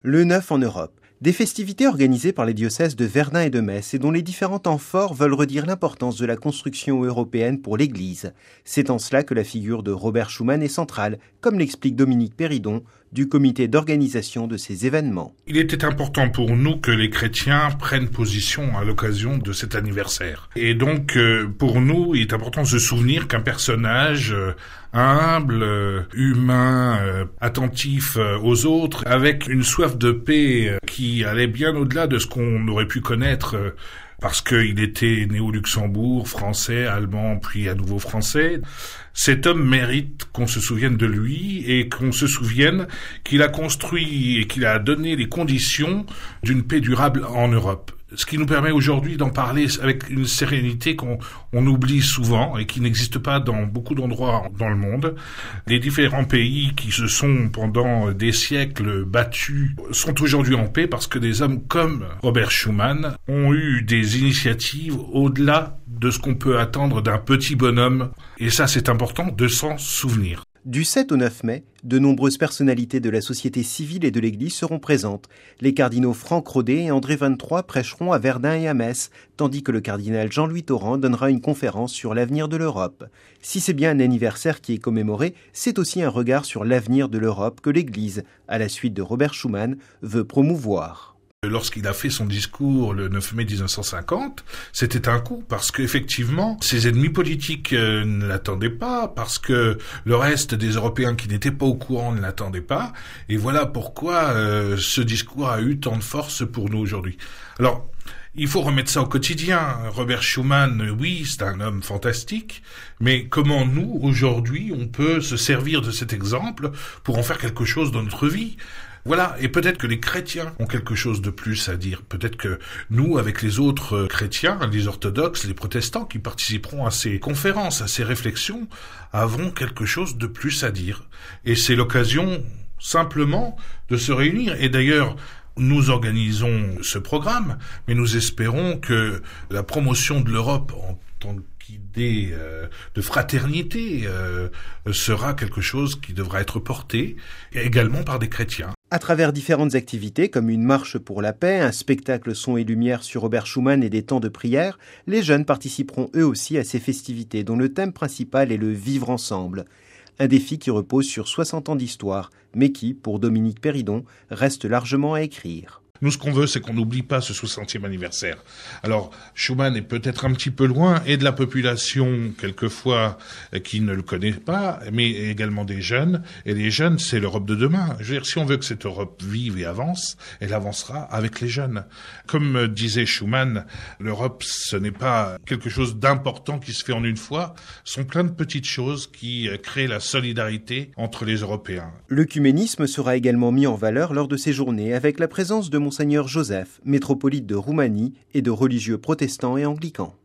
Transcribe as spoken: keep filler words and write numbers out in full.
Le neuf en Europe. Des festivités organisées par les diocèses de Verdun et de Metz et dont les différents temps forts veulent redire l'importance de la construction européenne pour l'Église. C'est en cela que la figure de Robert Schuman est centrale, comme l'explique Dominique Péridon, du comité d'organisation de ces événements. Il était important pour nous que les chrétiens prennent position à l'occasion de cet anniversaire. Et donc, pour nous, il est important de se souvenir qu'un personnage humble, humain, attentif aux autres, avec une soif de paix qui allait bien au-delà de ce qu'on aurait pu connaître parce qu'il était né au Luxembourg, français, allemand, puis à nouveau français. Cet homme mérite qu'on se souvienne de lui et qu'on se souvienne qu'il a construit et qu'il a donné les conditions d'une paix durable en Europe. Ce qui nous permet aujourd'hui d'en parler avec une sérénité qu'on on oublie souvent et qui n'existe pas dans beaucoup d'endroits dans le monde. Les différents pays qui se sont pendant des siècles battus sont aujourd'hui en paix parce que des hommes comme Robert Schuman ont eu des initiatives au-delà de ce qu'on peut attendre d'un petit bonhomme. Et ça, c'est important de s'en souvenir. Du sept au neuf mai, de nombreuses personnalités de la société civile et de l'Église seront présentes. Les cardinaux Franck Rodet et André vingt-trois prêcheront à Verdun et à Metz, tandis que le cardinal Jean-Louis Torrent donnera une conférence sur l'avenir de l'Europe. Si c'est bien un anniversaire qui est commémoré, c'est aussi un regard sur l'avenir de l'Europe que l'Église, à la suite de Robert Schuman, veut promouvoir. Lorsqu'il a fait son discours le neuf mai dix-neuf cent cinquante, c'était un coup parce qu'effectivement, ses ennemis politiques euh, ne l'attendaient pas, parce que le reste des Européens qui n'étaient pas au courant ne l'attendaient pas, et voilà pourquoi euh, ce discours a eu tant de force pour nous aujourd'hui. Alors, il faut remettre ça au quotidien. Robert Schuman, oui, c'est un homme fantastique, mais comment nous, aujourd'hui, on peut se servir de cet exemple pour en faire quelque chose dans notre vie ? Voilà, et peut-être que les chrétiens ont quelque chose de plus à dire. Peut-être que nous, avec les autres chrétiens, les orthodoxes, les protestants qui participeront à ces conférences, à ces réflexions, avons quelque chose de plus à dire. Et c'est l'occasion, simplement, de se réunir. Et d'ailleurs, nous organisons ce programme, mais nous espérons que la promotion de l'Europe en tant qu'idée euh, de fraternité euh, sera quelque chose qui devra être porté également par des chrétiens. À travers différentes activités comme une marche pour la paix, un spectacle son et lumière sur Robert Schuman et des temps de prière, les jeunes participeront eux aussi à ces festivités dont le thème principal est le vivre ensemble. Un défi qui repose sur soixante ans d'histoire, mais qui, pour Dominique Péridon, reste largement à écrire. Nous, ce qu'on veut, c'est qu'on n'oublie pas ce soixantième anniversaire. Alors, Schuman est peut-être un petit peu loin, et de la population, quelquefois, qui ne le connaît pas, mais également des jeunes. Et les jeunes, c'est l'Europe de demain. Je veux dire, si on veut que cette Europe vive et avance, elle avancera avec les jeunes. Comme disait Schuman, l'Europe, ce n'est pas quelque chose d'important qui se fait en une fois. Ce sont plein de petites choses qui créent la solidarité entre les Européens. L'œcuménisme sera également mis en valeur lors de ces journées, avec la présence de Monseigneur Joseph, métropolite de Roumanie et de religieux protestants et anglicans.